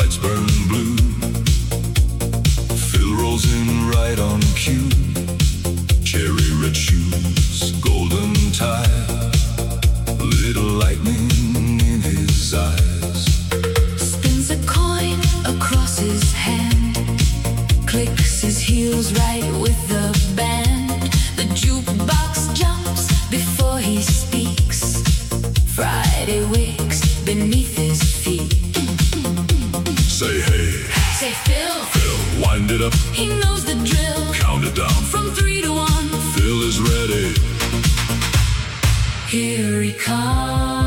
lights burn blue. Phil rolls in right on cue. Cherry red shoes, golden tie, little lightning in his eyes. Spins a coin across his hand, clicks his heels right with the band. The jukebox jumps before he speaks. Friday wakes beneath his feet. Say hey, say Phil, Phil, wind it up. He knows the drill. Count it down from 3 to 1. Phil is ready. Here he comes.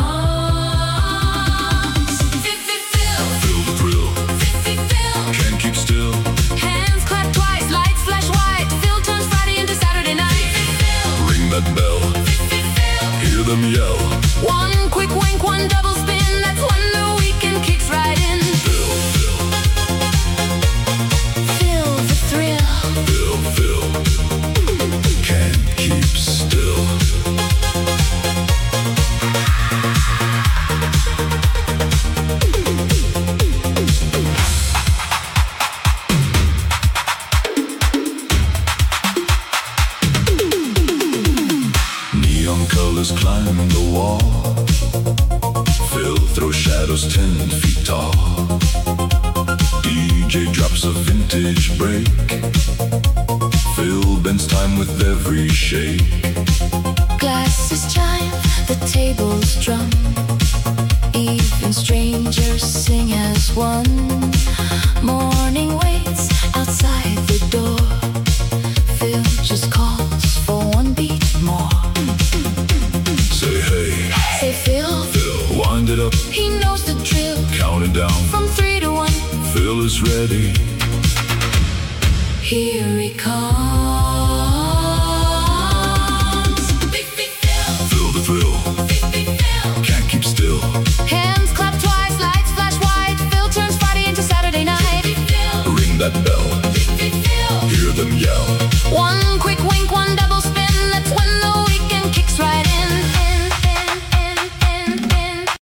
Phil, feel the thrill. Phil, can't keep still. Hands clap twice, lights flash white. Phil turns Friday into Saturday night. Ring that bell. Hear them yell. One quick wink, one double spin. That's when the weekend kicks right in. Phil, feel the thrill. Phil, can't keep still. Neon colors climb the wall. Phil throws shadows 10 feet tall. DJ drops a vintage break. Phil bends time with every shake. Glasses chime, the tables drum. Even strangers sing as one. Morning waits outside the door. Phil just calls for one beat more. Say hey, say Phil, wind it up. He knows the drill. Count it down from 3 to 1. Phil is ready. Here he comes.